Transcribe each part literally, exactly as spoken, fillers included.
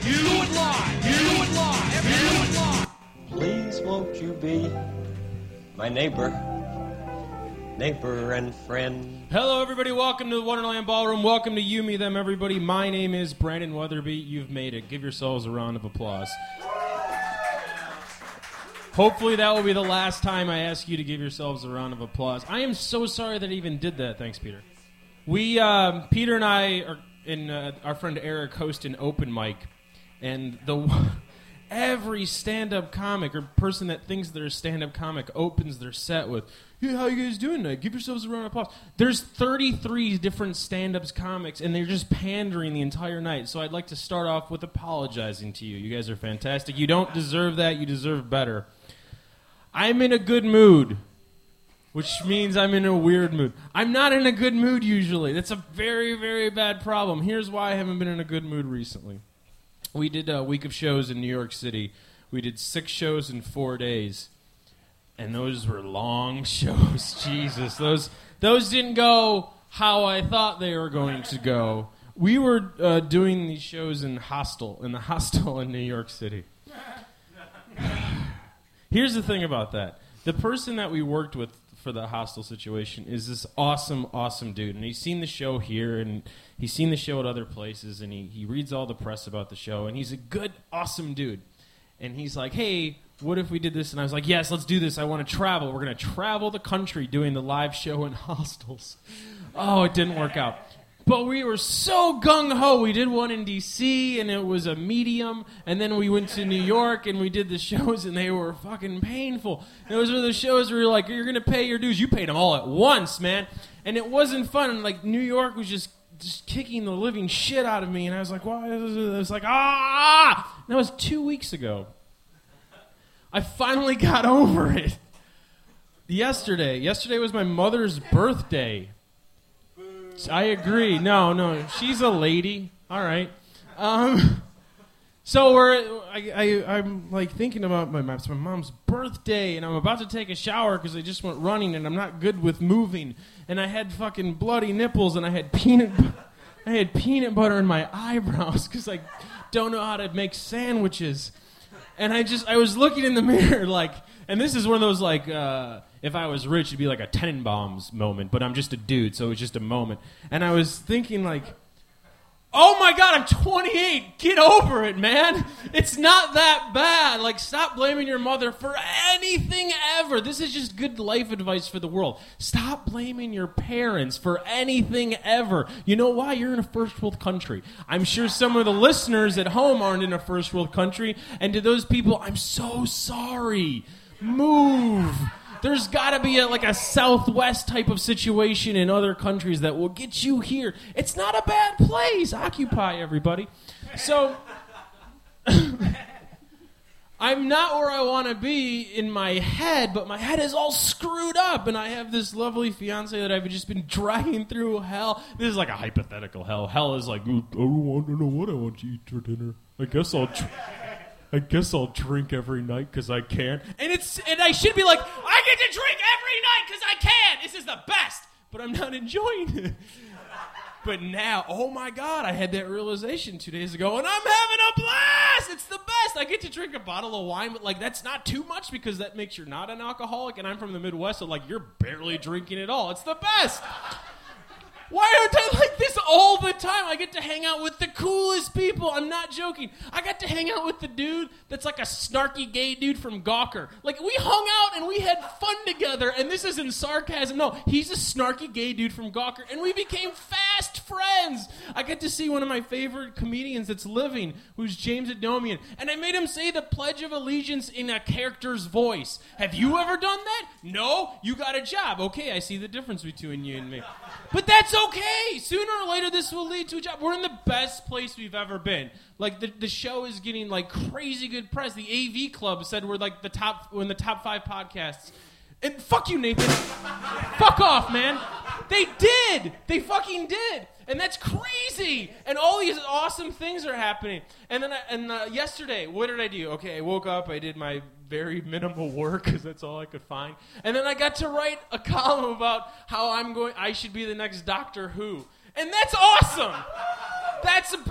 live. You do it live. You do it live. You do it live. Please won't you be my neighbor, neighbor and friend. Hello, everybody. Welcome to the Wonderland Ballroom. Welcome to You, Me, Them, Everybody. My name is Brandon Weatherby. You've made it. Give yourselves a round of applause. Hopefully that will be the last time I ask you to give yourselves a round of applause. I am so sorry that I even did that. Thanks, Peter. We, um, Peter and I, are, and uh, our friend Eric host an open mic, and the every stand-up comic or person that thinks they're a stand-up comic opens their set with, "Hey, how you guys doing tonight? Give yourselves a round of applause." There's thirty-three different stand-ups comics, and they're just pandering the entire night. So I'd like to start off with apologizing to you. You guys are fantastic. You don't deserve that. You deserve better. I'm in a good mood, which means I'm in a weird mood. I'm not in a good mood usually. That's a very, very bad problem. Here's why I haven't been in a good mood recently. We did a week of shows in New York City. We did six shows in four days. And those were long shows. Jesus, those those didn't go how I thought they were going to go. We were uh, doing these shows in Hostel, in the Hostel in New York City. Here's the thing about that. The person that we worked with for the Hostel situation is this awesome, awesome dude. And he's seen the show here, and he's seen the show at other places, and he, he reads all the press about the show, and he's a good, awesome dude. And he's like, "Hey, what if we did this?" And I was like, "Yes, let's do this. I want to travel. We're going to travel the country doing the live show in hostels." Oh, it didn't work out. But we were so gung-ho. We did one in D C, and it was a medium. And then we went to New York, and we did the shows, and they were fucking painful. Those were the shows where you're like, you're going to pay your dues. You paid them all at once, man. And it wasn't fun. And, like, New York was just, just kicking the living shit out of me. And I was like, why? It was like, ah! And that was two weeks ago. I finally got over it. Yesterday. Yesterday was my mother's birthday. I agree. No, no, she's a lady. All right. Um, so we're. I, I, I'm like thinking about my it's my mom's birthday, and I'm about to take a shower because I just went running, and I'm not good with moving, and I had fucking bloody nipples, and I had peanut, I had peanut butter in my eyebrows because I don't know how to make sandwiches, and I just I was looking in the mirror like, and this is one of those like. Uh, If I was rich, it'd be like a Tenenbaums moment, but I'm just a dude, so it's just a moment. And I was thinking, like, oh my God, I'm twenty-eight. Get over it, man. It's not that bad. Like, stop blaming your mother for anything ever. This is just good life advice for the world. Stop blaming your parents for anything ever. You know why? You're in a first world country. I'm sure some of the listeners at home aren't in a first world country. And to those people, I'm so sorry. Move. There's got to be a, like a Southwest type of situation in other countries that will get you here. It's not a bad place. Occupy, everybody. So, I'm not where I want to be in my head, but my head is all screwed up, and I have this lovely fiance that I've just been dragging through hell. This is like a hypothetical hell. Hell is like, I don't want to know what I want to eat for dinner. I guess I'll... Tr- I guess I'll drink every night because I can. And it's and I should be like, I get to drink every night because I can. This is the best. But I'm not enjoying it. But now, oh my God, I had that realization two days ago, and I'm having a blast. It's the best. I get to drink a bottle of wine, but like that's not too much because that makes you not an alcoholic. And I'm from the Midwest, so like you're barely drinking at all. It's the best. Why aren't I like this all the time? I get to hang out with the coolest people. I'm not joking. I got to hang out with the dude that's like a snarky gay dude from Gawker. Like, we hung out and we had fun together, and this isn't sarcasm. No, he's a snarky gay dude from Gawker, and we became fast friends. I get to see one of my favorite comedians that's living, who's James Adomian, and I made him say the Pledge of Allegiance in a character's voice. Have you ever done that? No? You got a job. Okay, I see the difference between you and me. But that's okay. Sooner or later, this will lead to a job. We're in the best place we've ever been. Like, the, the show is getting, like, crazy good press. The A V Club said we're, like, the top, we're in the top five podcasts. And fuck you, Nathan. Fuck off, man. They did. They fucking did. And that's crazy. And all these awesome things are happening. And then I, and uh, yesterday, what did I do? Okay, I woke up. I did my very minimal work because that's all I could find. And then I got to write a column about how I'm going. I should be the next Doctor Who. And that's awesome. That's a,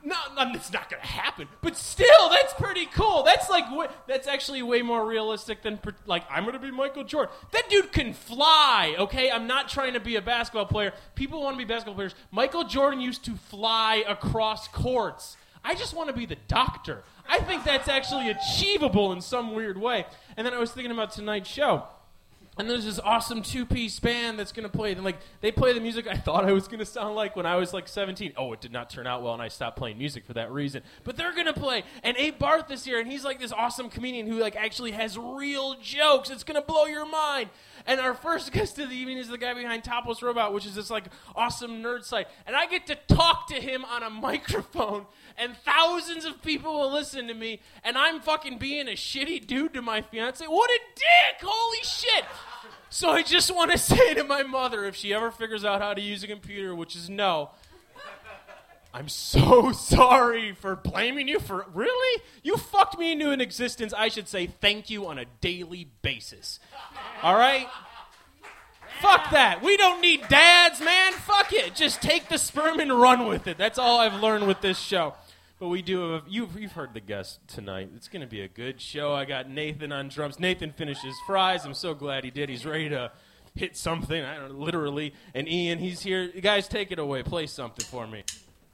No, no, it's not going to happen. But still, that's pretty cool. That's like w- that's actually way more realistic than per- like I'm going to be Michael Jordan. That dude can fly. Okay, I'm not trying to be a basketball player. People want to be basketball players. Michael Jordan used to fly across courts. I just want to be the doctor. I think that's actually achievable in some weird way. And then I was thinking about tonight's show. And there's this awesome two-piece band that's going to play. And like they play the music I thought I was going to sound like when I was like seventeen. Oh, it did not turn out well, and I stopped playing music for that reason. But they're going to play. And Abe Barth is here, and he's like this awesome comedian who like actually has real jokes. It's going to blow your mind. And our first guest of the evening is the guy behind Topless Robot, which is this like awesome nerd site. And I get to talk to him on a microphone, and thousands of people will listen to me, and I'm fucking being a shitty dude to my fiance. What a dick! Holy shit! So I just want to say to my mother, if she ever figures out how to use a computer, which is no, I'm so sorry for blaming you for, really? You fucked me into an existence. I should say thank you on a daily basis. All right? Fuck that. We don't need dads, man. Fuck it. Just take the sperm and run with it. That's all I've learned with this show. But we do have, you've, you've heard the guest tonight. It's going to be a good show. I got Nathan on drums. Nathan finished his fries. I'm so glad he did. He's ready to hit something, I don't know, literally. And Ian, he's here. You guys, take it away. Play something for me.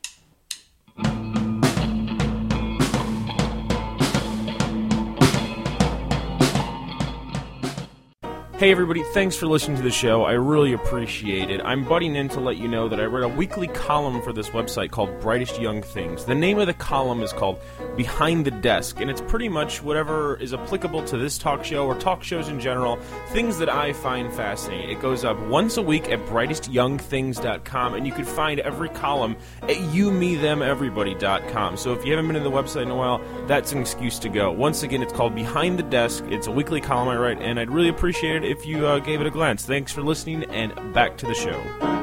Hey everybody, thanks for listening to the show. I really appreciate it. I'm butting in to let you know that I wrote a weekly column for this website called Brightest Young Things. The name of the column is called Behind the Desk, and it's pretty much whatever is applicable to this talk show or talk shows in general, things that I find fascinating. It goes up once a week at brightest young things dot com, and you can find every column at you me them everybody dot com. So if you haven't been to the website in a while, that's an excuse to go. Once again, it's called Behind the Desk. It's a weekly column I write, and I'd really appreciate it if you uh, gave it a glance. Thanks for listening, and back to the show.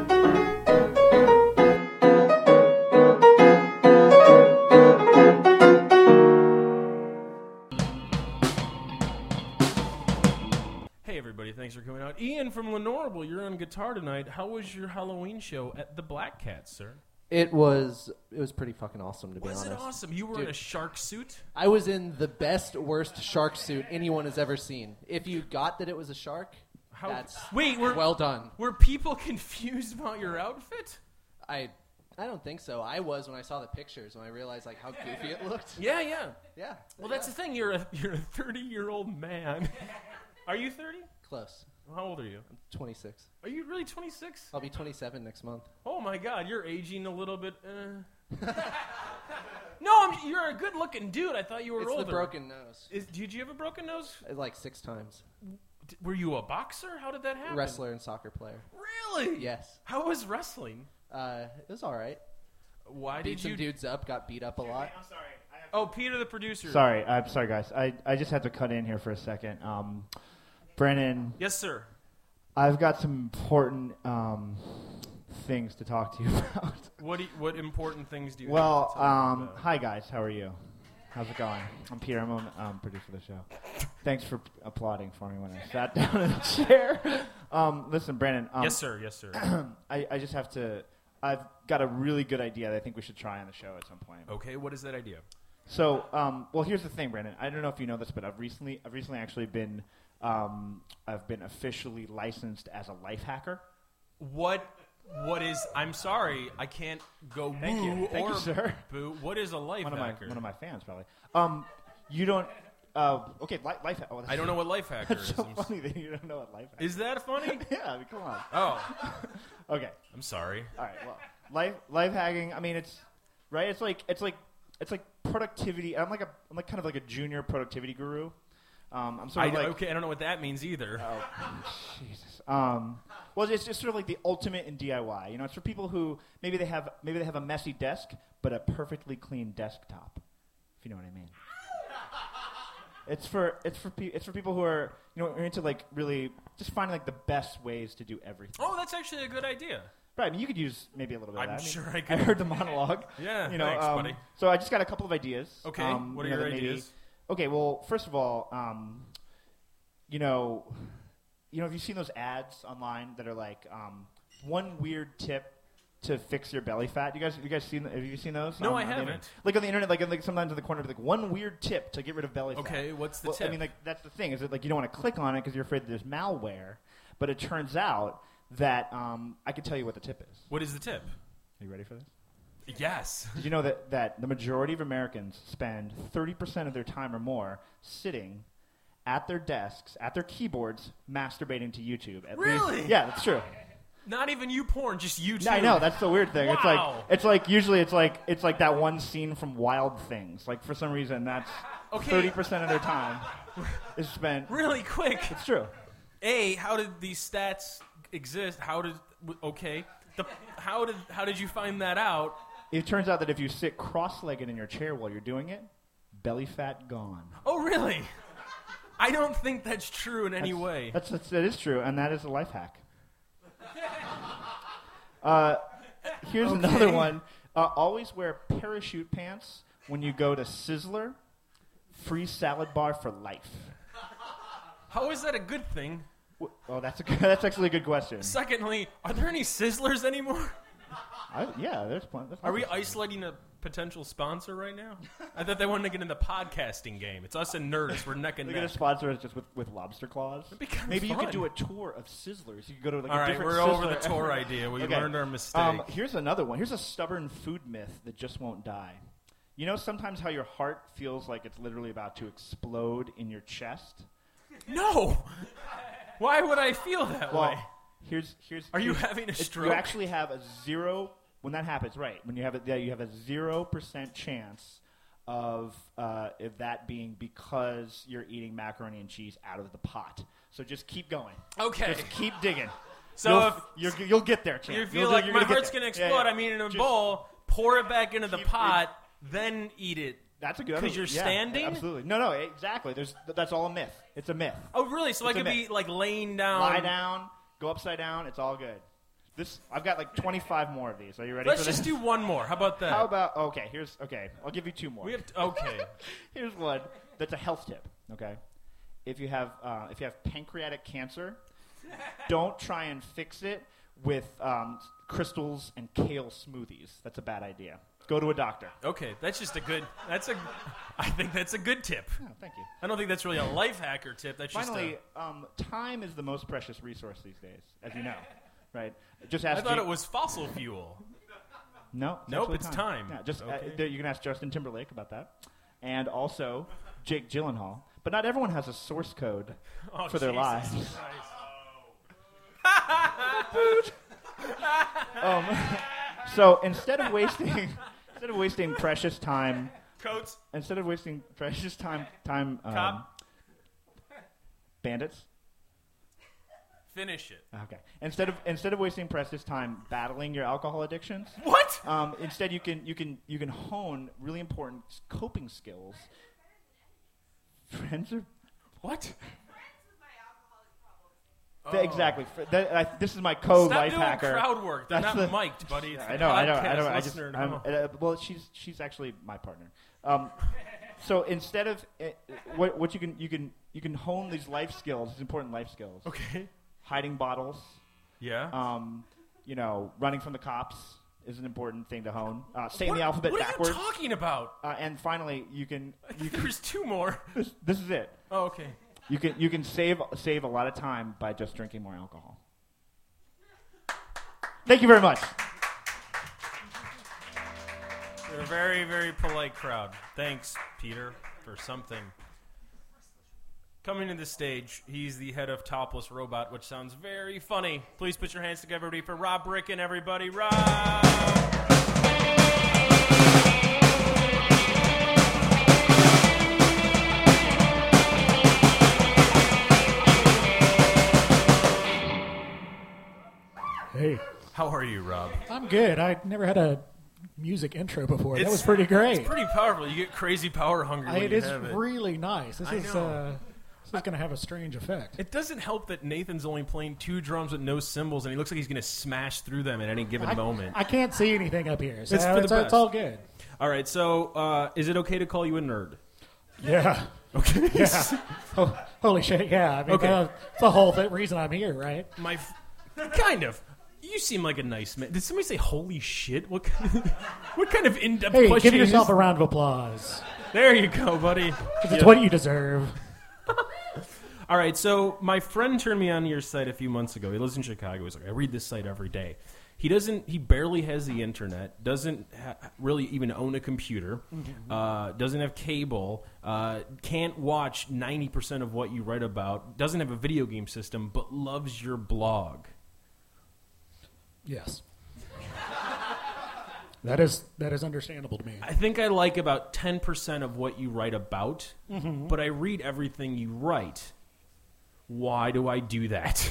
Hey everybody, thanks for coming out. Ian from Lenorable, you're on guitar tonight. How was your Halloween show at the Black Cat, sir? It was it was pretty fucking awesome, to be was honest. Was it awesome? You were Dude, in a shark suit? I was in the best, worst shark suit anyone has ever seen. If you got that it was a shark, How, that's wait, were, well done. Were people confused about your outfit? I I don't think so. I was when I saw the pictures, when I realized like how goofy it looked. Yeah, yeah. Yeah. Well, that's yeah. the thing. You're a you're a thirty-year-old man. Are you thirty? Close. How old are you? I'm twenty-six. Are you really twenty-six? I'll be twenty-seven next month. Oh my God, you're aging a little bit. Uh. No, I'm, you're a good-looking dude. I thought you were it's older. It's the broken nose. Is, did you have a broken nose? Like six times. D- were you a boxer? How did that happen? Wrestler and soccer player. Really? Yes. How was wrestling? Uh, it was all right. Why beat did some you? dudes up, got beat up a lot. I'm sorry. I have Oh, Peter, the producer. Sorry, I'm sorry, guys. I, I just had to cut in here for a second. Um, Brennan, Yes, sir. I've got some important um, things to talk to you about. What do you, what important things do you? Well, have to tell me um, about? hi guys, how are you? How's it going? I'm Peter. I'm a um, producer of the show. Thanks for p- applauding for me when I sat down in the chair. Um, listen, Brandon. Um, Yes, sir. Yes, sir. I, I just have to. I've got a really good idea that I think we should try on the show at some point. Okay, what is that idea? So, um, well, here's the thing, Brandon. I don't know if you know this, but I've recently, I've recently actually been, um, I've been officially licensed as a life hacker. What? What is? I'm sorry, I can't go Thank woo you. Thank or you, sir. boo. What is a life One of my, hacker? one of my fans, probably. Um, you don't. Uh, okay, li- life. Oh, I don't know what life hacker That's is. so I'm s- funny that you don't know what life hacker. Is that funny? Yeah, I mean, come on. Oh, Okay. I'm sorry. All right. Well, life life hacking. I mean, it's right. It's like it's like it's like productivity. I'm like a I'm like kind of like a junior productivity guru. Um, I'm sort I, of like okay, I don't know what that means either. oh, Jesus. Um, well, it's just sort of like the ultimate in D I Y. You know, it's for people who maybe they have maybe they have a messy desk but a perfectly clean desktop. If you know what I mean. It's for it's for pe- it's for people who are you know are into like really just finding like the best ways to do everything. Oh, that's actually a good idea. Right, I mean, you could use maybe a little bit I'm of that. sure I, I mean, could. I heard the monologue. Yeah, you know, thanks, um, buddy. So I just got a couple of ideas. Okay, um, what are you know, your that maybe- ideas? Okay, well, first of all, um, you know, you know, have you seen those ads online that are like um, one weird tip to fix your belly fat. You guys, you guys seen? Have you seen those? No, on, I on the haven't. internet? Like on the internet, like, like sometimes in the corner, like one weird tip to get rid of belly fat. Okay, what's the well, tip? I mean, like that's the thing. Is that like you don't want to click on it because you're afraid that there's malware. But it turns out that um, I can tell you what the tip is. What is the tip? Are you ready for this? Yes. Did you know that, that the majority of Americans spend thirty percent of their time or more sitting at their desks, at their keyboards, masturbating to YouTube? At Really? Least. Yeah, that's true. Not even you porn, just YouTube. Yeah, I know, that's the weird thing. It's like Wow. it's like usually it's like it's like that one scene from Wild Things. Like for some reason that's Okay. thirty percent of their time is spent. Really quick. It's true. A, how did these stats exist? How did w- okay? The how did how did you find that out? It turns out that if you sit cross-legged in your chair while you're doing it, belly fat gone. Oh, really? I don't think that's true in any That's- way. That's, that's that is true, and that is a life hack. Uh, here's Okay. another one. Uh, always wear parachute pants when you go to Sizzler. Free salad bar for life. How is that a good thing? W- Oh, that's a good, that's actually a good question. Secondly, are there any Sizzlers anymore? I, yeah, there's plenty. Are we isolating a potential sponsor right now? I thought they wanted to get in the podcasting game. It's us and Nerdist. We're neck and They're gonna neck. sponsor us just with, with lobster claws. be kinda Maybe you fun. could do a tour of Sizzlers. You could go to like All a right, different we're over the Sizzler. tour idea. We Okay. learned our mistake. Um, here's another one. Here's a stubborn food myth that just won't die. You know sometimes how your heart feels like it's literally about to explode in your chest? No. Why would I feel that Well, way? here's here's. Are you here's- having a it's- stroke? You actually have a zero when that happens. Right when you have it, yeah, you have a zero percent chance of uh, of that being because you're eating macaroni and cheese out of the pot. So just keep going. Okay. Just keep digging. So you'll, if you're, you'll get there, champ. you You'll feel do- like you're my gonna get heart's there. going to Yeah, explode, yeah. I mean in a Just bowl, pour it back into the keep- pot, then eat it. That's a good. 'Cause you're yeah, standing? Absolutely. No, no, exactly. There's that's all a myth. It's a myth. Oh, really? So It's I a could be myth. like laying down. Lie down, go upside down. It's all good. This I've got like twenty-five more of these. Are you ready Let's for just this? do one more. How about that? How about okay? Here's okay. I'll give you two more. we have to, okay. Here's one that's a health tip. Okay, if you have uh, if you have pancreatic cancer, don't try and fix it with um, crystals and kale smoothies. That's a bad idea. Go to a doctor. Okay, that's just a good. That's a. I think that's a good tip. Oh, thank you. I don't think that's really a life hacker tip. That's Finally, just. um, time is the most precious resource these days, as you know, right? Just A, ask. I thought Jake- it was fossil fuel. No. Nope, actually it's time. Yeah, just uh, Okay. there- you can ask Justin Timberlake about that, and also Jake Gyllenhaal. But not everyone has a source code Oh, for their Jesus lives. Christ. Um, so instead of wasting, instead of wasting precious time, Coats. instead of wasting precious time, time, um, Cop. bandits. Finish it. Okay. Instead of instead of wasting precious time battling your alcohol addictions, What? um, instead you can you can you can hone really important coping skills. Friends are What? Th- exactly. Fr- that, I, this is my code Stop life doing hacker. crowd work. They're That's not the- mic'd, buddy. It's I the know, I know, I podcast know. I just, listener at I'm, home. uh, well, she's she's actually my partner. Um, so instead of uh, what what you can you can you can hone these life skills, these important life skills. Okay. Hiding bottles, Yeah. um, you know, running from the cops is an important thing to hone. Uh, saying what, the alphabet what backwards. are you talking about? Uh, and finally, you can you can There's two more. this, this is it. Oh, okay. You can you can save save a lot of time by just drinking more alcohol. Thank you very much. You're a very, very polite crowd. Thanks, Peter, for something. Coming to the stage, he's the head of Topless Robot, which sounds very funny. Please put your hands together, everybody, for Rob Bricken, everybody. Rob! Hey, How are you, Rob? I'm good. I never had a music intro before. that It's- was pretty great. It's pretty powerful. You get crazy power hungry I, when it you is have it. really nice. This I is know. uh, this is going to have a strange effect. It doesn't help that Nathan's only playing two drums with no cymbals, and he looks like he's going to smash through them at any given I, moment. I can't see anything up here, so It's for the it's, it's best. all good. All right, so uh, is it okay to call you a nerd? Yeah. Okay. Yeah. Oh, holy shit! Yeah. I mean, Okay. uh, it's the whole th- reason I'm here, right? My, f- kind of. You seem like a nice man. Did somebody say "holy shit"? What kind of, what kind of in-depth Hey, question? give yourself is a round of applause. There you go, buddy. 'Cause it's what you deserve. All right, so my friend turned me on to your site a few months ago. He lives in Chicago. He's like, I read this site every day. He doesn't. He barely has the internet. Doesn't ha- really even own a computer. Mm-hmm. Uh, doesn't have cable. Uh, can't watch ninety percent of what you write about. Doesn't have a video game system, but loves your blog. Yes. That is that is understandable to me. I think I like about ten percent of what you write about, Mm-hmm. but I read everything you write. Why do I do that?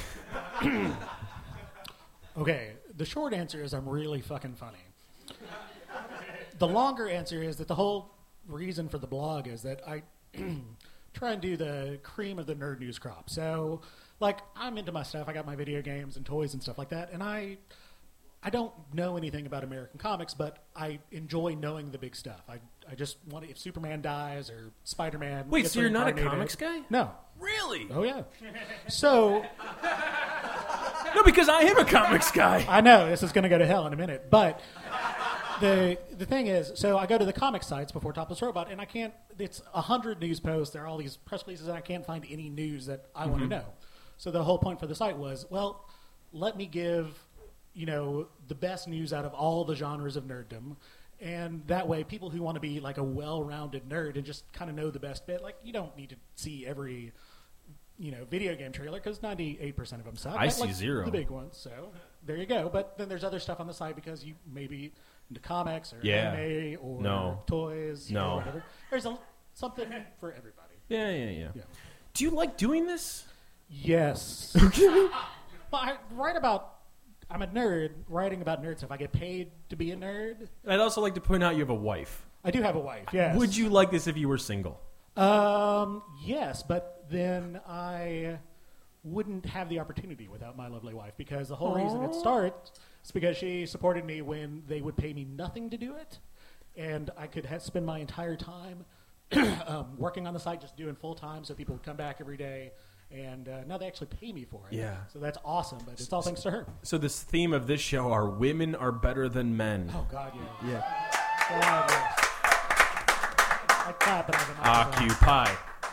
Okay, the short answer is I'm really fucking funny. The longer answer is that the whole reason for the blog is that I try and do the cream of the nerd news crop. So, like, I'm into my stuff. I got my video games and toys and stuff like that, and I I don't know anything about American comics, but I enjoy knowing the big stuff. I I just want to, if Superman dies or Spider-Man. Wait, gets so you're not a reincarnated- comics guy? No. Really? Oh yeah. So No, because I am a comics guy. I know this is going to go to hell in a minute, but the the thing is, so I go to the comic sites before Topless Robot, and I can't. It's a hundred news posts. There are all these press releases, and I can't find any news that I want to know. So the whole point for the site was, well, let me give, you know, the best news out of all the genres of nerddom. And that way, people who want to be like a well-rounded nerd and just kind of know the best bit, like you don't need to see every, you know, video game trailer because ninety-eight percent of them suck. I But, see like, zero. The big ones. So there you go. But then there's other stuff on the site because you maybe into comics or Yeah. anime or No. toys No. or whatever. There's a, something for everybody. Yeah, yeah, yeah, Yeah. Do you like doing this? Yes. well, I write about. I'm a nerd writing about nerd stuff. I get paid to be a nerd. I'd also like to point out you have a wife. I do have a wife. Yes. Would you like this if you were single? Um. Yes, but then I wouldn't have the opportunity without my lovely wife because the whole reason it starts is because she supported me when they would pay me nothing to do it, and I could have, spend my entire time um, working on the site, just doing full time, so people would come back every day. And uh, now they actually pay me for it. Yeah. So that's awesome, but it's all thanks to her. So this theme of this show are women are better than men. Oh, God, yeah. Yeah. God, yes. I clap, but I can Occupy.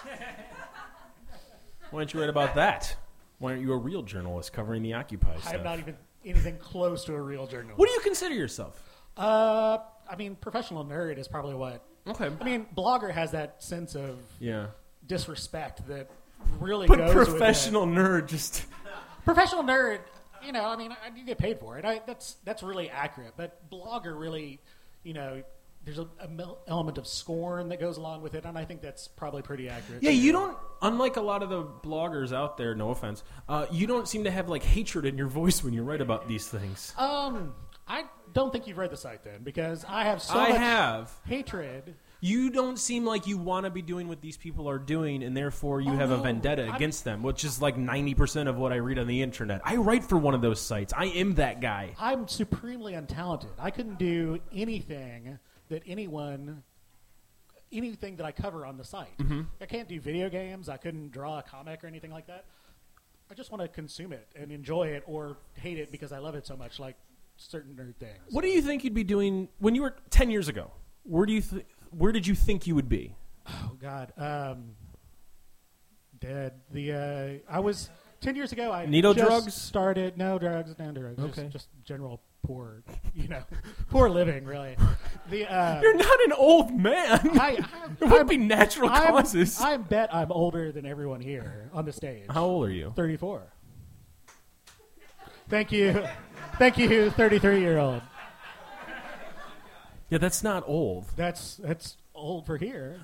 Why don't you write about that? Why aren't you a real journalist covering the Occupy stuff? I'm not even anything close to a real journalist. What do you consider yourself? Uh, I mean, professional nerd is probably what. Okay. I mean, blogger has that sense of Yeah. disrespect that really But goes professional nerd just... with it. Professional nerd, you know, I mean, I, you get paid for it. I, that's that's really accurate. But blogger really, you know, there's a, a mel- element of scorn that goes along with it, and I think that's probably pretty accurate. Yeah, you don't, unlike a lot of the bloggers out there, no offense, uh, you don't seem to have like hatred in your voice when you write about these things. Um, I don't think you've read the site then, because I have so I much have. hatred. You don't seem like you want to be doing what these people are doing, and therefore you Oh, have a no. vendetta I'm- against them, which is like ninety percent of what I read on the internet. I write for one of those sites. I am that guy. I'm supremely untalented. I couldn't do anything that anyone, anything that I cover on the site. Mm-hmm. I can't do video games. I couldn't draw a comic or anything like that. I just want to consume it and enjoy it or hate it because I love it so much, like certain nerd things. What do you think you'd be doing when you were ten years ago? Where do you th- where did you think you would be? Oh God, um, dead. The uh, I was ten years ago. I Needle just drugs? started. No drugs, no drugs. Okay. Just, just general poor, you know, poor living. Really. The uh, You're not an old man. I, it I'm, would be natural I'm, causes. I bet I'm older than everyone here on the stage. How old are you? thirty-four. Thank you. Thank you, thirty-three-year-old. Yeah, that's not old. That's that's old for here.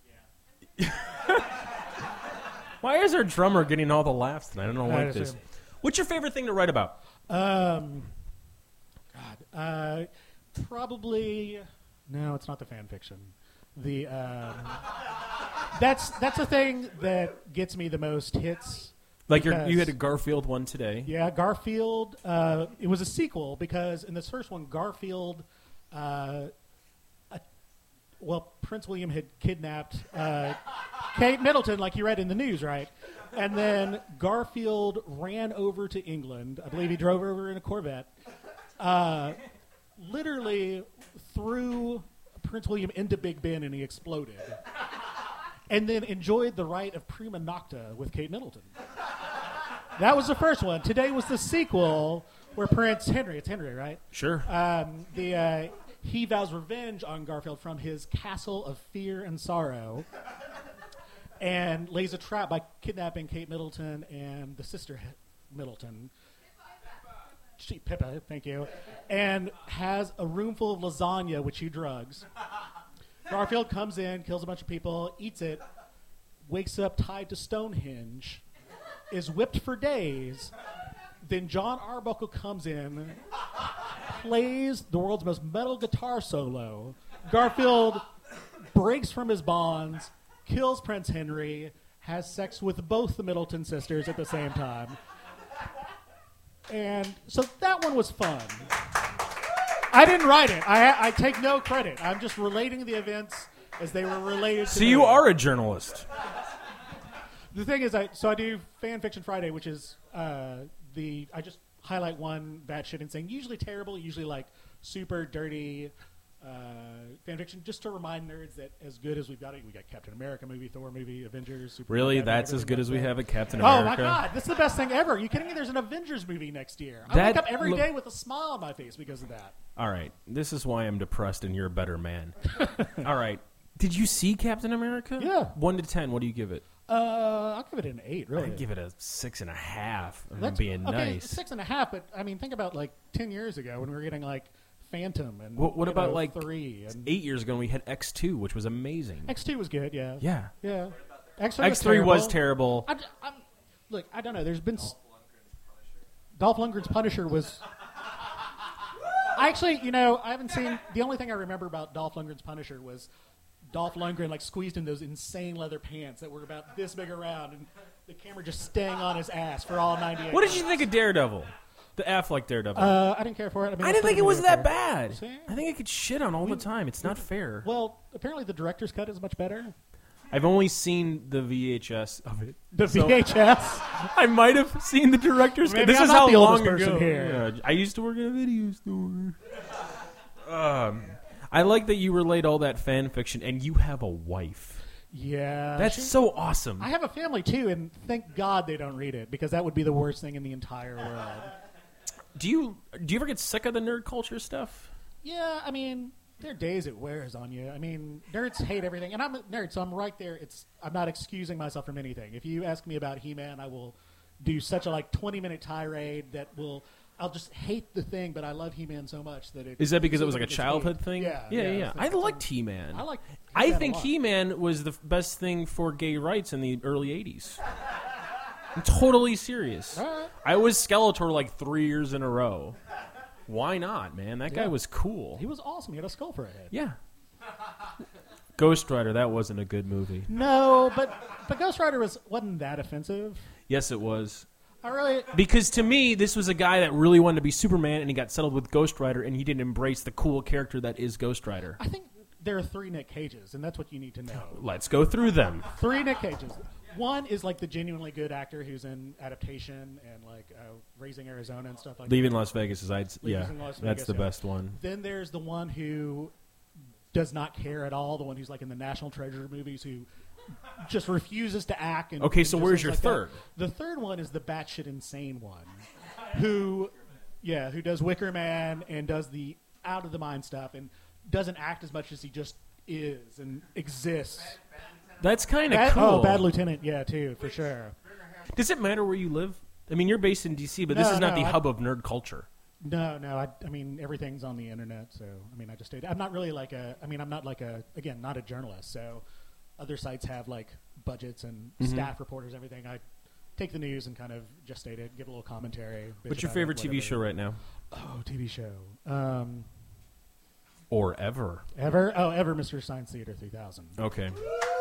Why is our drummer getting all the laughs tonight? I don't know I like this. assume. What's your favorite thing to write about? Um, God, uh, probably no. It's not the fan fiction. The um, that's that's the thing that gets me the most hits. Like your, because- you had a Garfield one today. Yeah, Garfield. Uh, it was a sequel because in this first one, Garfield. Uh, a, well, Prince William had kidnapped uh, Kate Middleton, like you read in the news, right? And then Garfield ran over to England. I believe he drove over in a Corvette. Uh, literally threw Prince William into Big Ben and he exploded. And then enjoyed the rite of prima nocta with Kate Middleton. That was the first one. Today was the sequel where Prince Henry, it's Henry, right? Sure. Um, the uh, he vows revenge on Garfield from his castle of fear and sorrow and lays a trap by kidnapping Kate Middleton and the sister H- Middleton. She, Pippa, thank you. And has a room full of lasagna, which he drugs. Garfield comes in, kills a bunch of people, eats it, wakes up tied to Stonehenge, is whipped for days. Then John Arbuckle comes in, plays the world's most metal guitar solo. Garfield breaks from his bonds, kills Prince Henry, has sex with both the Middleton sisters at the same time. And so that one was fun. I didn't write it. I, I take no credit. I'm just relating the events as they were related to So you me. are a journalist. The thing is, I so I do Fan Fiction Friday, which is uh, the I just highlight one batshit insane, usually terrible, usually like super dirty uh, fan fiction, just to remind nerds that as good as we've got it, we got Captain America movie, Thor movie, Avengers. Superman, Really? Batman, That's as good everything as like we that. have at Captain Oh America? my God, this is the best thing ever! Are you kidding me? There's an Avengers movie next year. I That wake up every lo- day with a smile on my face because of that. All right. This is why I'm depressed and you're a better man. All right. Did you see Captain America? Yeah. One to ten, what do you give it? Uh, I'll give it an eight. Really, I'd give it a six and a half. I'm That's, being okay, nice. six and a half. But I mean, think about like ten years ago when we were getting like Phantom and What, what you about know, like three and eight years ago when we had X two, which was amazing? X two was good. Yeah, yeah. yeah. X three X three was terrible. I, I'm, look, I don't know. There's been s- Dolph Lundgren's Punisher was. I actually, you know, I haven't seen. The only thing I remember about Dolph Lundgren's Punisher was Dolph Lundgren like squeezed in those insane leather pants that were about this big around, and the camera just staying on his ass for all ninety-eight. What did you think of Daredevil? The Affleck Daredevil. Uh, I didn't care for it. I, mean, I it's didn't think pretty it was that mediocre. bad. See? I think I could shit on all the time. It's not fair. Well, apparently the director's cut is much better. I've only seen the V H S of it. The So- V H S. I might have seen the director's cut. Maybe This I'm is not how the oldest long person ago. here. Yeah, I used to work at a video store. Um, I like that you relate all that fan fiction, and you have a wife. Yeah, That's she- so awesome. I have a family too, and thank God they don't read it because that would be the worst thing in the entire world. Do you do you ever get sick of the nerd culture stuff? Yeah, I mean, there are days it wears on you. I mean, nerds hate everything, and I'm a nerd, so I'm right there. It's I'm not excusing myself from anything. If you ask me about He-Man, I will do such a like twenty minute tirade that will. I'll just hate the thing, but I love He-Man so much that it Is that because it was like a it's childhood hate. thing? Yeah, yeah, yeah. yeah, yeah. it's- I it's liked a- He-Man. I like. I He-Man a think lot. He-Man was the f- best thing for gay rights in the early eighties. I'm totally serious. All right. I was Skeletor like three years in a row. Why not, man? That guy Yeah. was cool. He was awesome. He had a skull for a head. Yeah. Ghost Rider, that wasn't a good movie. No, but but Ghost Rider was wasn't that offensive. Yes, it was. I really. Because to me, this was a guy that really wanted to be Superman, and he got settled with Ghost Rider, and he didn't embrace the cool character that is Ghost Rider. I think there are three Nick Cages, and that's what you need to know. Let's go through them. Three Nick Cages. One is like the genuinely good actor who's in Adaptation and like uh, Raising Arizona and stuff like Leaving that. Las Vegas is, I'd, yeah, Leaving Las that's Vegas, the yeah. best one. Then there's the one who does not care at all. The one who's like in the National Treasure movies who just refuses to act. And, Okay, and so just where's things your like that. third? The third one is the batshit insane one, who, yeah, who does Wicker Man and does the out of the mind stuff and doesn't act as much as he just is and exists. That's kind of Bad- cool. Oh, Bad Lieutenant, yeah, too, for sure. Does it matter where you live? I mean, you're based in D C, but this No, is not no, the I- hub of nerd culture. No, no, I, I mean everything's on the internet, so I mean I just stayed. I'm not really like a. I mean I'm not like a. Again, not a journalist, so other sites have like budgets and Mhm. staff reporters, everything. I take the news and kind of just state it, give a little commentary. bitch What's your about favorite it, T V whatever. show right now? Oh, T V show. Um, Or ever? ever? Oh, ever, Mister Science Theater three thousand. Okay.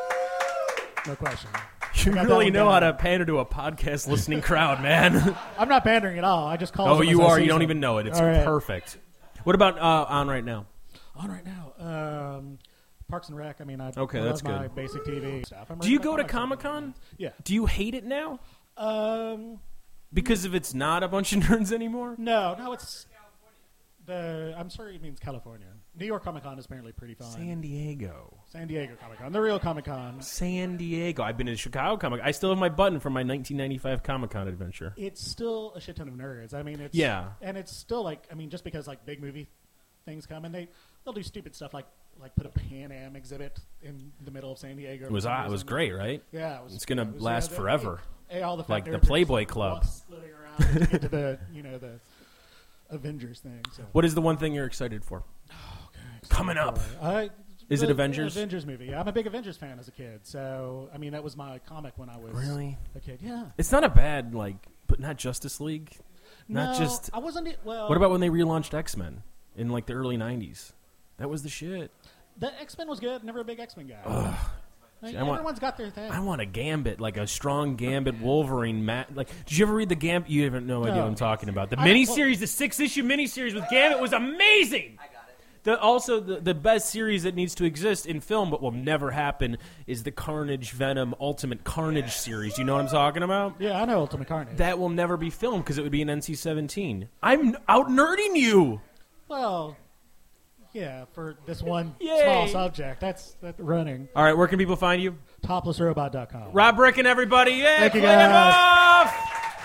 No question. You got that really one know how down. to pander to a podcast listening crowd, man. I'm not pandering at all. I just call. Oh, them you as I are. see You don't them. even know it. It's All right. perfect. What about uh, on right now? On right now. Um, Parks and Rec. I mean, I Okay, I that's love my good. basic T V stuff. I'm Do you reading go my to comics Comic every Con? week. Yeah. Do you hate it now? Um. Because if it's not a bunch of nerds anymore? No, no, it's the. I'm sorry, it means California. New York Comic Con is apparently pretty fun. San Diego. San Diego Comic Con, the real Comic Con. San Diego. I've been to Chicago Comic. I still have my button from my nineteen ninety-five Comic Con adventure. It's still a shit ton of nerds. I mean, it's Yeah. and it's still like I mean, just because like big movie things come and they they'll do stupid stuff like like put a Pan Am exhibit in the middle of San Diego. It was for some uh, it was reason. great, right? Yeah, it was, It's gonna it was, last yeah, they- forever. Hey, all the fat Like the nerd chicks Playboy Club. splitting around to get to the you know the Avengers thing. So. What is the one thing you're excited for? Coming up. I, Is it the Avengers? Avengers movie. Yeah, I'm a big Avengers fan as a kid. So I mean, that was my comic when I was Really? a kid. Yeah. It's not a bad, like, but not Justice League. Not no, just. I wasn't. Well, What about when they relaunched X-Men in, like, the early nineties? That was the shit. the X-Men was good. Never a big X-Men guy. Like, See, I want- everyone's got their thing. I want a Gambit, like a strong Gambit Wolverine. Mat- like, did you ever read the Gambit? You have no idea No. what I'm talking about. The I- miniseries, the six-issue miniseries with Gambit was amazing. I got it. The, also, the, the best series that needs to exist in film but will never happen is the Carnage Venom Ultimate Carnage series. You know what I'm talking about? yeah, I know Ultimate Carnage. That will never be filmed because it would be an N C seventeen. I'm out nerding you. well, yeah, for this one Yay. small subject, that's that's running. All right, where can people find you? topless robot dot com. Rob Bricken, everybody. Yeah, Thank you, clean him guys. off.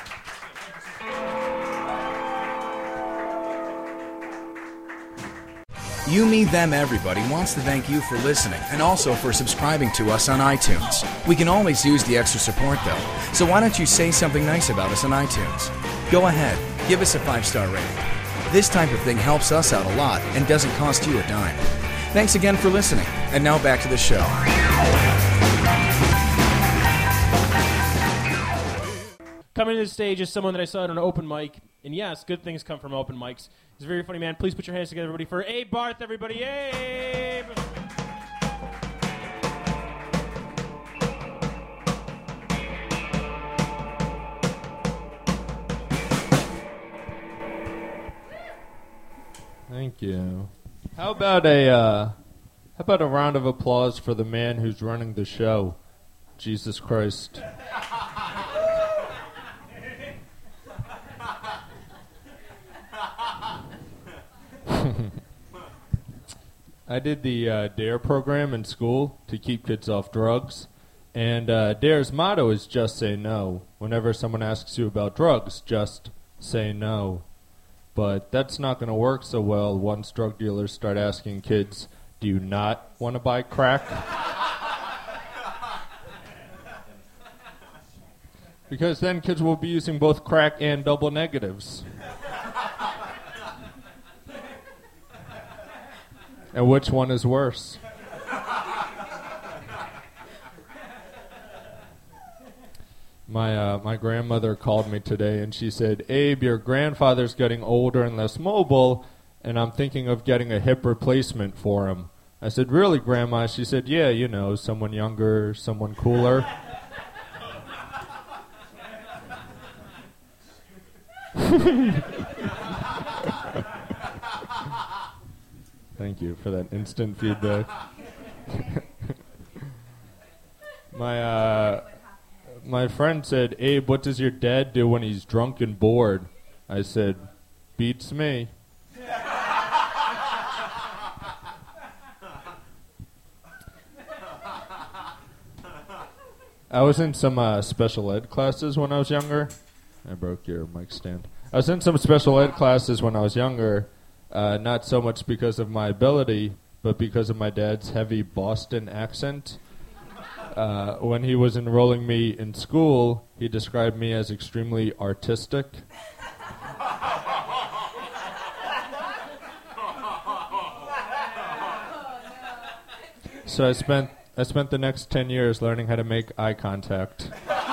You, Me, Them, Everybody wants to thank you for listening and also for subscribing to us on iTunes. We can always use the extra support though, so why don't you say something nice about us on iTunes? Go ahead, give us a five-star rating. This type of thing helps us out a lot and doesn't cost you a dime. Thanks again for listening, and now back to the show. Coming to the stage is someone that I saw at an open mic, and yes, good things come from open mics. He's a very funny man. Please put your hands together, everybody, for Abe Barth, everybody. Abe! Thank you. How about a uh, how about a round of applause for the man who's running the show, Jesus Christ. I did the uh, DARE program in school to keep kids off drugs, and uh, DARE's motto is just say no. Whenever someone asks you about drugs, just say no. But that's not going to work so well once drug dealers start asking kids, do you not want to buy crack? Because then kids will be using both crack and double negatives. And which one is worse? My uh, my grandmother called me today and she said, Abe, your grandfather's getting older and less mobile, and I'm thinking of getting a hip replacement for him. I said, really, Grandma? She said, yeah, you know, someone younger, someone cooler. Thank you for that instant feedback. my uh, my friend said, Abe, what does your dad do when he's drunk and bored? I said, beats me. I was in some uh, special ed classes when I was younger. I broke your mic stand. I was in some special ed classes when I was younger, uh, not so much because of my ability, but because of my dad's heavy Boston accent. Uh, when he was enrolling me in school, he described me as extremely artistic. So I spent I spent the next ten years learning how to make eye contact.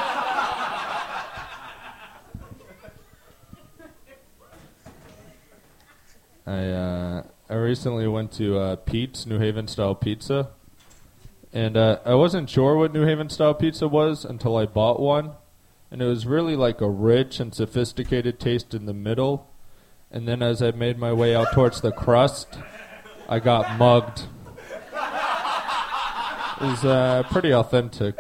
I uh, I recently went to uh, Pete's New Haven style pizza, and uh, I wasn't sure what New Haven style pizza was until I bought one, and it was really like a rich and sophisticated taste in the middle, and then as I made my way out towards the crust, I got mugged. is uh, pretty authentic.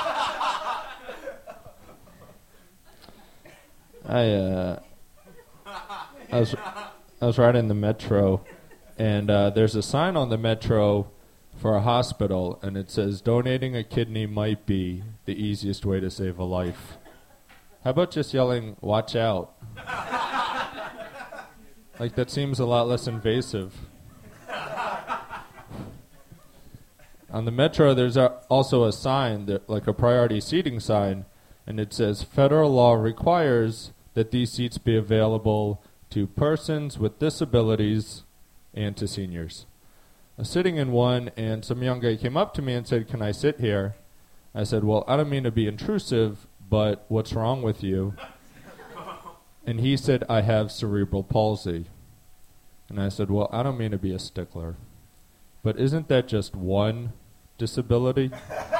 I uh, I was I was riding the metro, and uh, there's a sign on the metro for a hospital, and it says donating a kidney might be the easiest way to save a life. How about just yelling, "Watch out"? Like, that seems a lot less invasive. On the metro, there's a, also a sign, that, like a priority seating sign, and it says, federal law requires that these seats be available to persons with disabilities and to seniors. I was sitting in one, and some young guy came up to me and said, "Can I sit here?" I said, "Well, I don't mean to be intrusive, but what's wrong with you?" And he said, "I have cerebral palsy." And I said, "Well, I don't mean to be a stickler, but isn't that just one disability?"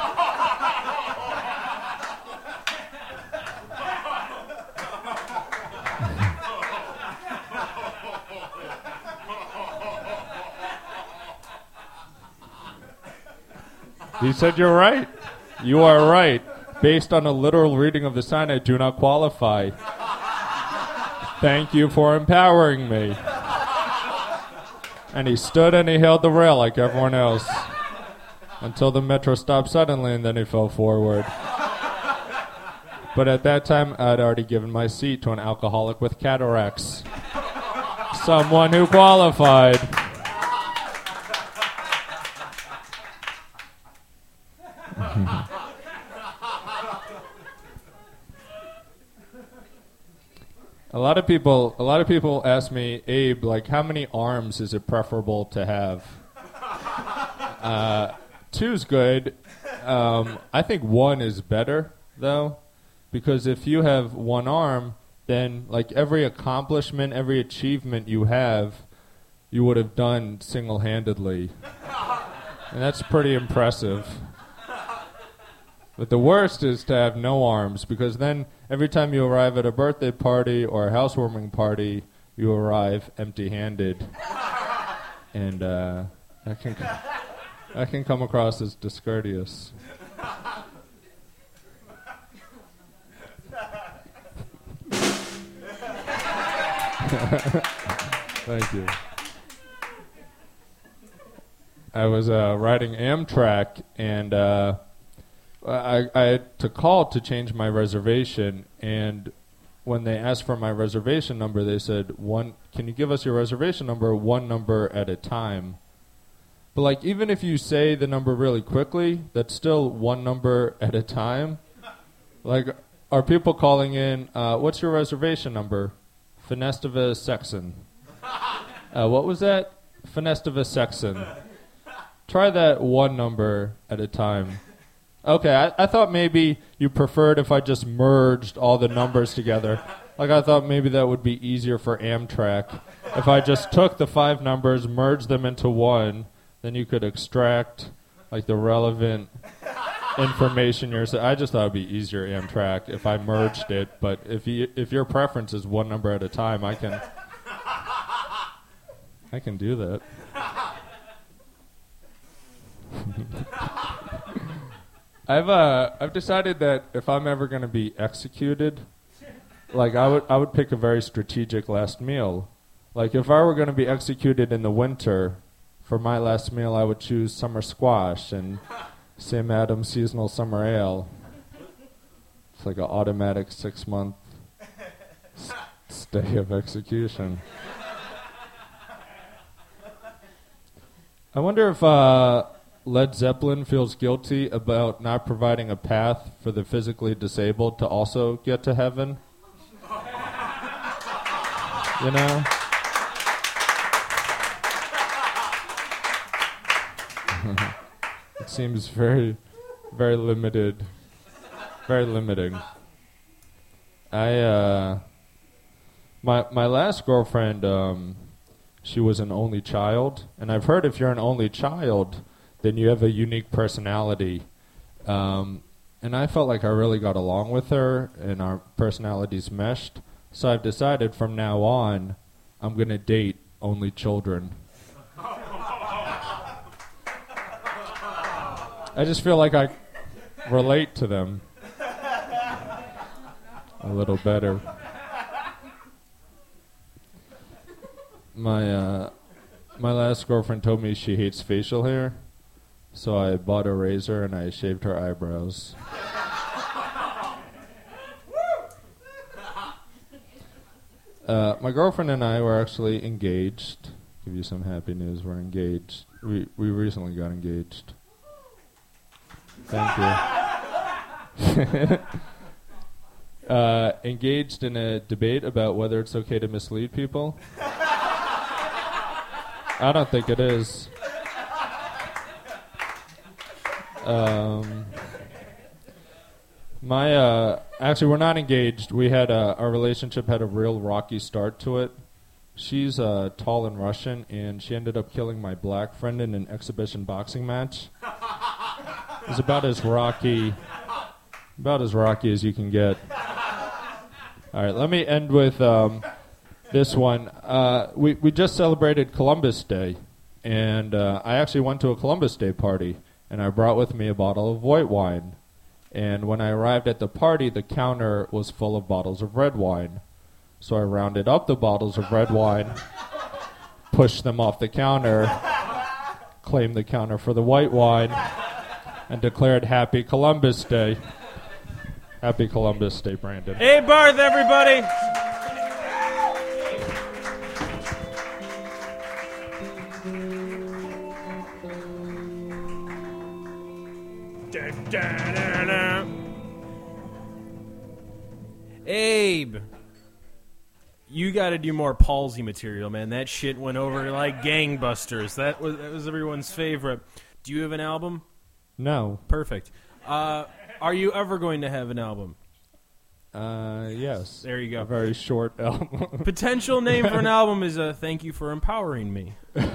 He said, "You're right. You are right. Based on a literal reading of the sign, I do not qualify. Thank you for empowering me." And he stood and he held the rail like everyone else until the metro stopped suddenly, and then he fell forward. But at that time, I'd already given my seat to an alcoholic with cataracts. Someone who qualified. A lot of people, a lot of people ask me, "Abe, like, how many arms is it preferable to have?" Uh, two's good. Um, I think one is better, though, because if you have one arm, then like every accomplishment, every achievement you have, you would have done single-handedly, and that's pretty impressive. But the worst is to have no arms, because then every time you arrive at a birthday party or a housewarming party, you arrive empty-handed. And uh, that can that can come across as discourteous. Thank you. I was uh, riding Amtrak, and uh, I, I had to call to change my reservation, and when they asked for my reservation number, they said, "One, can you give us your reservation number one number at a time?" But like, even if you say the number really quickly, that's still one number at a time. Like, are people calling in, uh, "What's your reservation number?" Fenestiva Sexton. Uh, what was that? Fenestiva Sexton. Try that one number at a time. Okay, I, I thought maybe you preferred if I just merged all the numbers together. Like, I thought maybe that would be easier for Amtrak. If I just took the five numbers, merged them into one, then you could extract, like, the relevant information you're saying. I just thought it would be easier, Amtrak, if I merged it. But if you, if your preference is one number at a time, I can, I can do that. I've uh I've decided that if I'm ever going to be executed, like I would I would pick a very strategic last meal. Like if I were going to be executed in the winter, for my last meal I would choose summer squash and Sam Adams seasonal summer ale. It's like an automatic six month s- stay of execution. I wonder if uh. Led Zeppelin feels guilty about not providing a path for the physically disabled to also get to heaven. You know? It seems very, very limited. Very limiting. I, uh... My, my last girlfriend, um... she was an only child. And I've heard if you're an only child, then you have a unique personality. Um, and I felt like I really got along with her, and our personalities meshed. So I've decided from now on, I'm going to date only children. I just feel like I relate to them a little better. My uh, my last girlfriend told me she hates facial hair, so I bought a razor and I shaved her eyebrows. Uh, my girlfriend and I were actually engaged. Give you some happy news. We're engaged. We we recently got engaged. Thank you. uh, engaged in a debate about whether it's okay to mislead people. I don't think it is. Um, my uh, actually, we're not engaged. We had a, our relationship had a real rocky start to it. She's uh, tall and Russian, and she ended up killing my black friend in an exhibition boxing match. It was about as rocky, about as rocky as you can get. All right, let me end with um, this one. Uh, we we just celebrated Columbus Day, and uh, I actually went to a Columbus Day party, and I brought with me a bottle of white wine. And when I arrived at the party, the counter was full of bottles of red wine. So I rounded up the bottles of red wine, pushed them off the counter, claimed the counter for the white wine, and declared Happy Columbus Day. Happy Columbus Day, Brandon. Hey, Barth, everybody! Da, da, da, da. Abe, you got to do more Palsy material, man. That shit went over like gangbusters. That was that was everyone's favorite. Do you have an album? No. Perfect. Uh, are you ever going to have an album? Uh, yes. There you go. A very short album. Potential name for an album is uh, "Thank You for Empowering Me."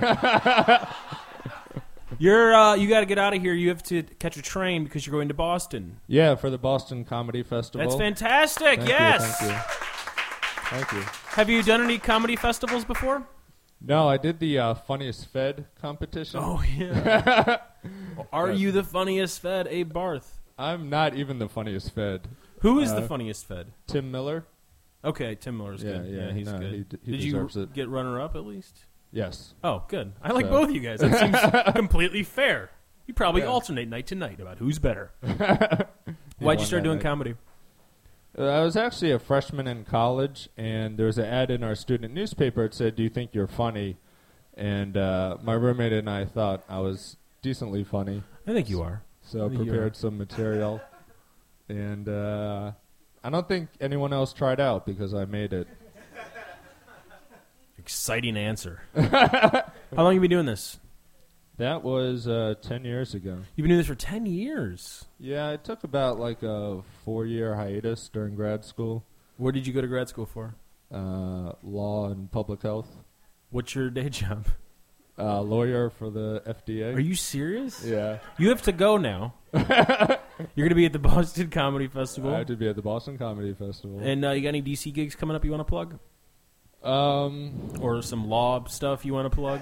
You're uh, you got to get out of here. You have to catch a train because you're going to Boston. Yeah, for the Boston Comedy Festival. That's fantastic. Thank yes. You, thank you. Thank you. Have you done any comedy festivals before? No, I did the uh, Funniest Fed competition. Oh, yeah. Are you the funniest Fed, Abe Barth? I'm not even the funniest Fed. Who is uh, the funniest Fed? Tim Miller. Okay, Tim Miller's yeah, good. Yeah, yeah he's no, good. He, d- he Did deserves you it. get runner-up at least? Yes. Oh, good. I like So. both of you guys. That seems completely fair. You probably Yeah. alternate night to night about who's better. He Why'd you won start that doing night. comedy? Uh, I was actually a freshman in college, and there was an ad in our student newspaper. It said, "Do you think you're funny?" And uh, my roommate and I thought I was decently funny. I think you are. So I think you prepared are. some material. And uh, I don't think anyone else tried out because I made it. Exciting answer. How long have you been doing this? That was uh, ten years ago. You've been doing this for ten years. Yeah, it took about like a four-year hiatus during grad school. Where did you go to grad school for? Uh, law and public health. What's your day job? Uh, lawyer for the F D A. Are you serious? Yeah. You have to go now. You're going to be at the Boston Comedy Festival. I had to be at the Boston Comedy Festival. And uh, you got any D C gigs coming up you want to plug? Um, or some law stuff you want to plug?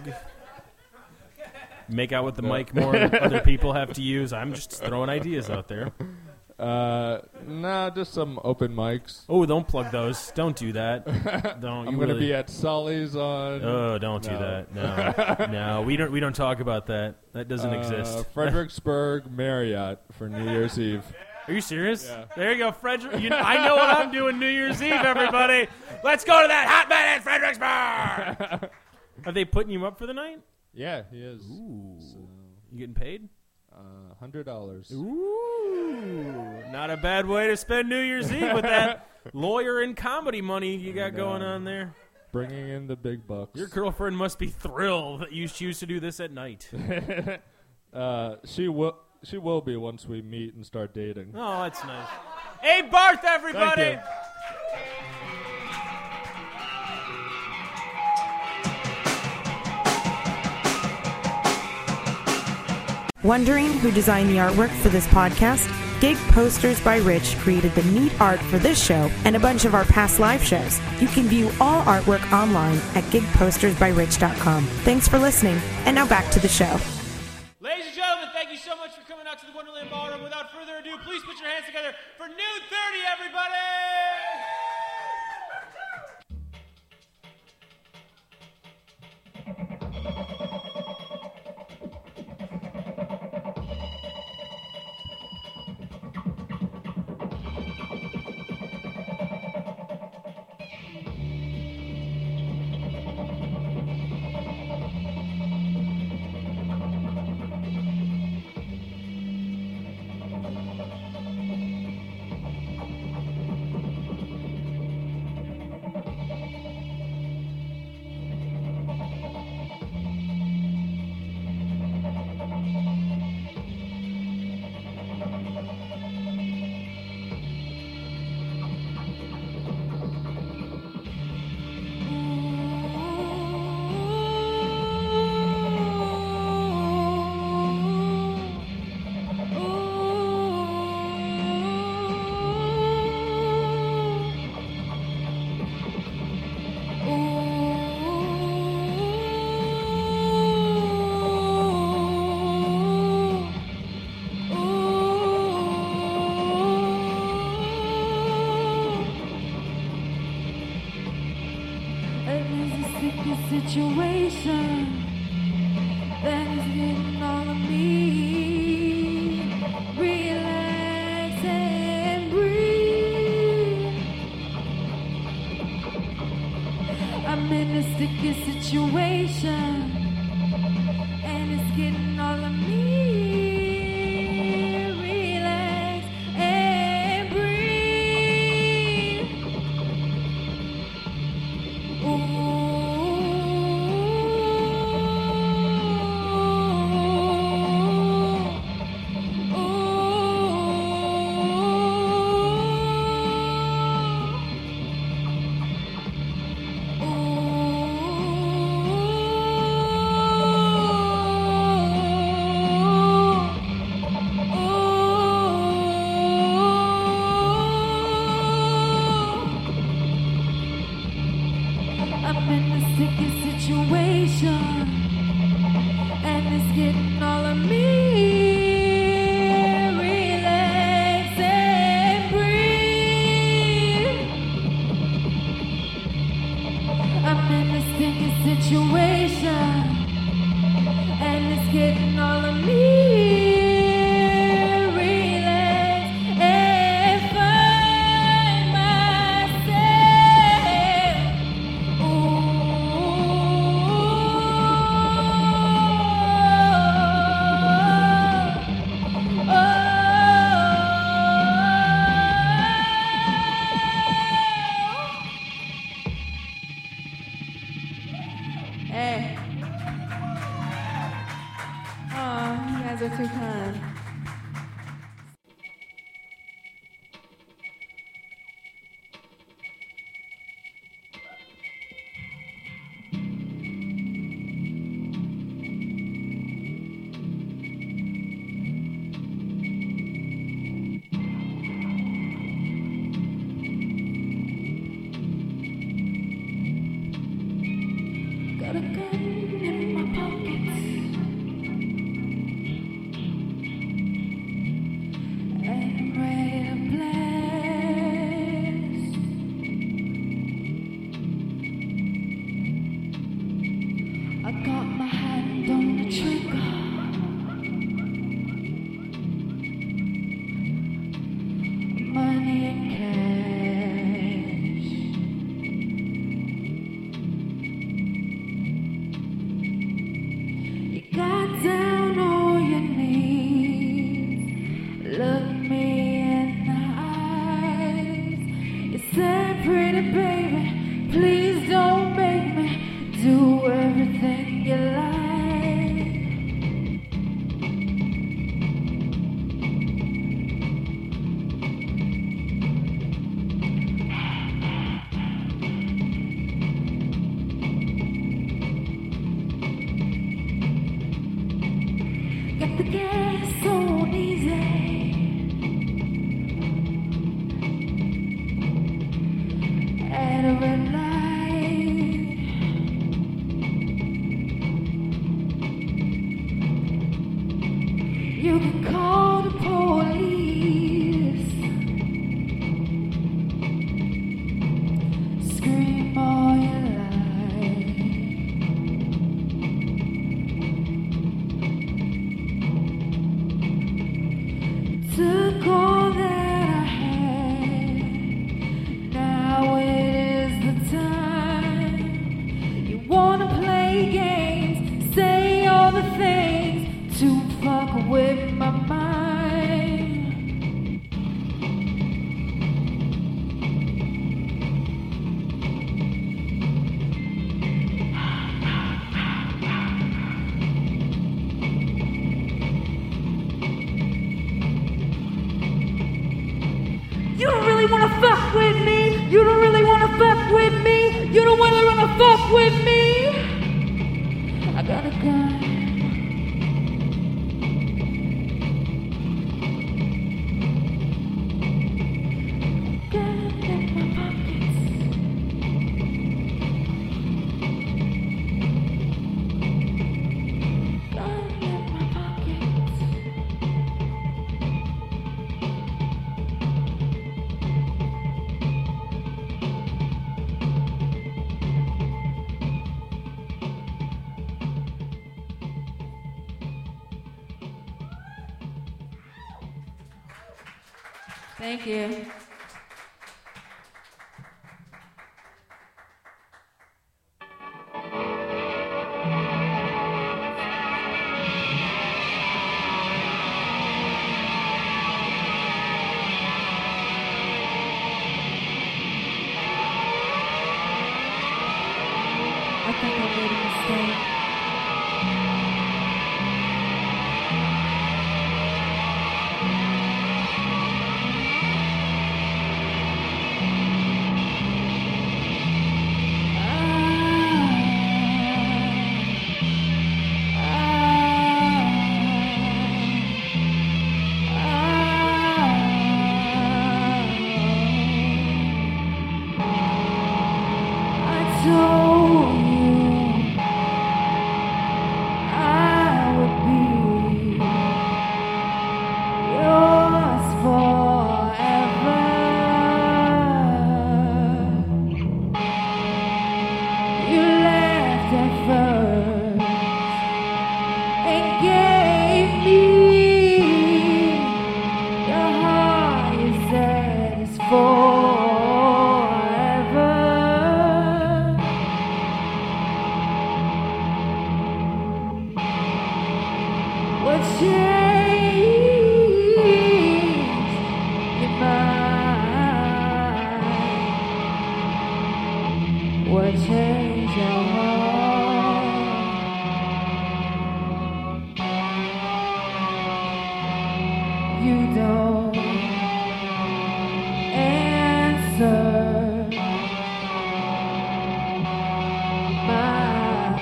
Make out with the mic more than other people have to use. I'm just throwing ideas out there. Uh, nah, just some open mics. Oh, don't plug those. Don't do that. Don't. I'm you going to really... be at Sully's on... Oh, don't no. do that. No. No, we don't we don't talk about that. That doesn't uh, exist. Fredericksburg Marriott for New Year's Eve. Are you serious? Yeah. There you go, Frederick. You, I know what I'm doing New Year's Eve, everybody. Let's go to that hotbed at Fredericksburg. Are they putting you up for the night? Yeah, he is. Ooh. So, You getting paid? uh, one hundred dollars. Ooh. Not a bad way to spend New Year's Eve with that lawyer and comedy money you got And, going uh, on there. Bringing in the big bucks. Your girlfriend must be thrilled that you choose to do this at night. uh, she will. She will be once we meet and start dating. Oh, that's nice. Hey, Barth, everybody! Thank you. Wondering who designed the artwork for this podcast? Gig Posters by Rich created the neat art for this show and a bunch of our past live shows. You can view all artwork online at gig posters by rich dot com. Thanks for listening, and now back to the show. Ladies and gentlemen, thank you so much for coming out to the Ballroom. Without further ado, please put your hands together for Noon thirty, everybody! Situation that is getting all of me. Relax and breathe. I'm in a sticky situation and it's getting all of me. Relax and breathe. Ooh. Ooh. took all that I had. Now it is the time. You wanna play games, say all the things to fuck with my mind. You don't really wanna fuck with me. You don't really wanna fuck with me. You don't really wanna fuck with me. I got a gun. Gun in my pockets. Gun in my pockets. Thank you. I think I made a mistake. What changed your heart? You don't answer my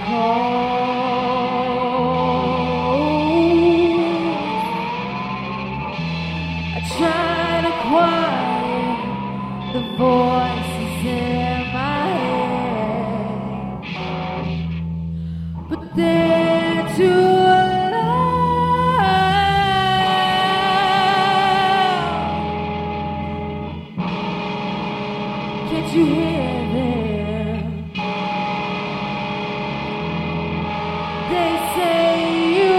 calls. I try to quiet the voices in my head, but they're too loud. Can't you hear them? They say you,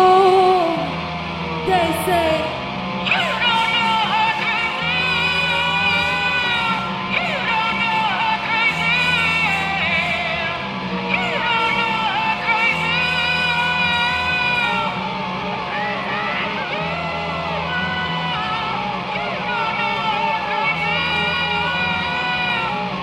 they say you don't know how crazy, you don't know how crazy, you don't know how crazy. You don't know how crazy.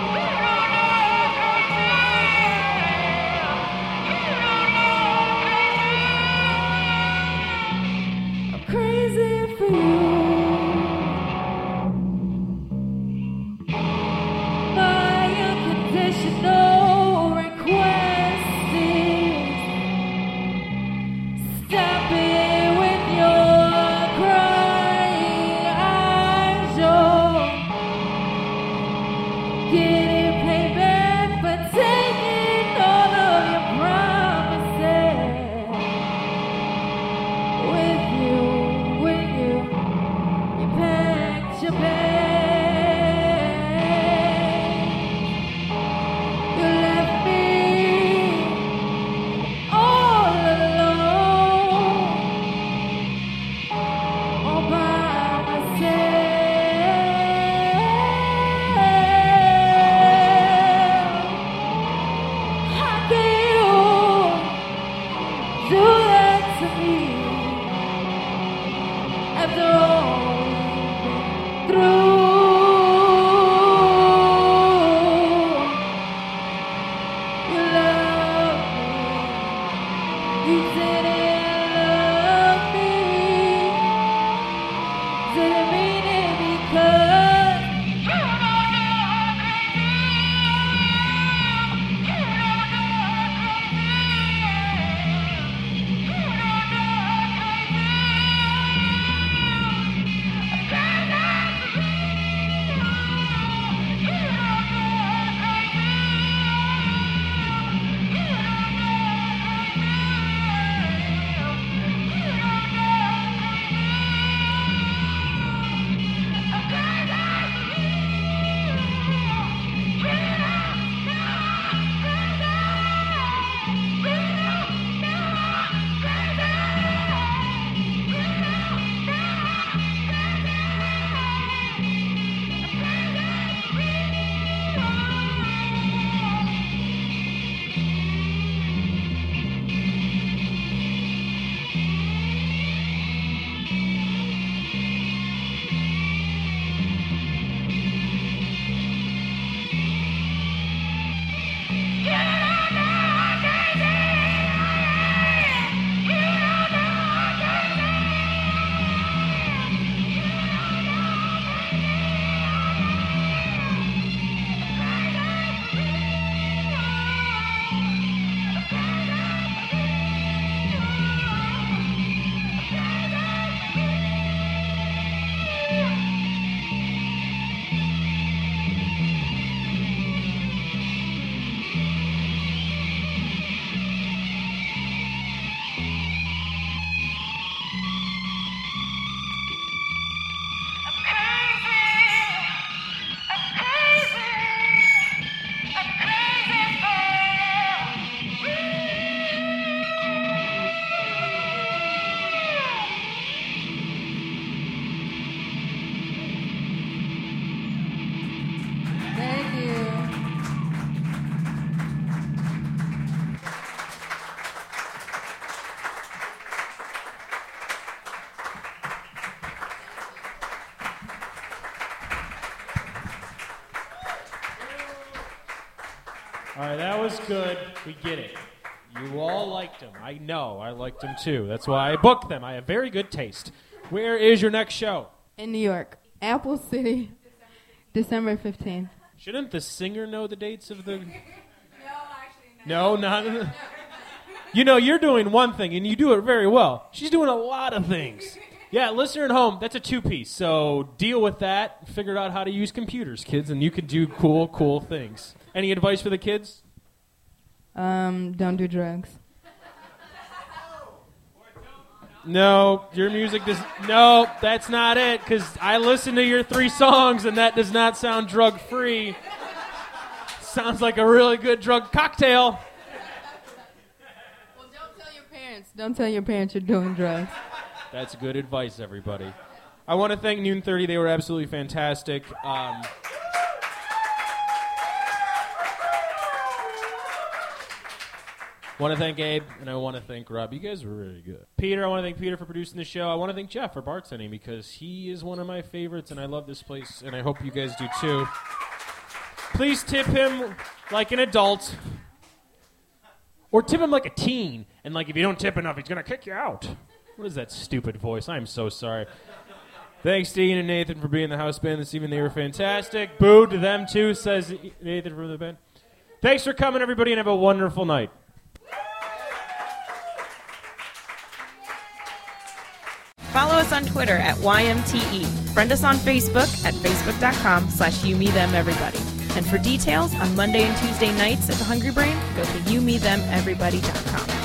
after all we've been through. You love me. You didn't love me. Didn't mean it because All right, that was good. We get it. You all liked them. I know. I liked them too. That's why I booked them. I have very good taste. Where is your next show? In New York. Apple City. December fifteenth. Shouldn't the singer know the dates of the... No, not... You know, you're doing one thing, and you do it very well. She's doing a lot of things. Yeah, listener at home, that's a two-piece. So deal with that. Figure out how to use computers, kids, and you can do cool, cool things. Any advice for the kids? Um, don't do drugs. No, your music does... No, that's not it, because I listened to your three songs, and that does not sound drug-free. Sounds like a really good drug cocktail. Well, don't tell your parents. Don't tell your parents you're doing drugs. That's good advice, everybody. I want to thank Noon thirty. They were absolutely fantastic. Um... I want to thank Abe, and I want to thank Rob. You guys were really good. Peter, I want to thank Peter for producing the show. I want to thank Jeff for bartending because he is one of my favorites, and I love this place, and I hope you guys do too. Please tip him like an adult, or tip him like a teen, and like if you don't tip enough, he's going to kick you out. What is that stupid voice? I'm so sorry. Thanks to Ian and Nathan for being in the house band this evening. They were fantastic. Boo to them, too, says Nathan from the band. Thanks for coming, everybody, and have a wonderful night. Follow us on Twitter at Y M T E. Friend us on Facebook at facebook.com slash you me them everybody. And for details on Monday and Tuesday nights at the Hungry Brain, go to you me them everybody dot com.